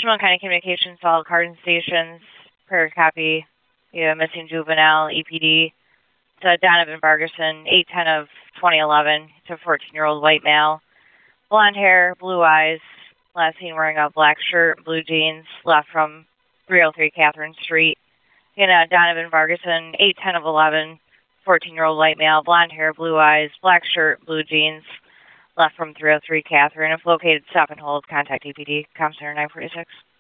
Chemung County Communications, all Cardin stations, per copy, missing juvenile, EPD. To Donovan Vargason, 810 of 2011. It's a 14-year-old white male. Blonde hair, blue eyes. Last seen wearing a black shirt, blue jeans. Left from 303 Catherine Street. Donovan Vargason, 810 of 11. 14-year-old white male, blonde hair, blue eyes, black shirt, blue jeans. Left from 303 Catherine. If located, stop and hold. Contact EPD. Com Center 946.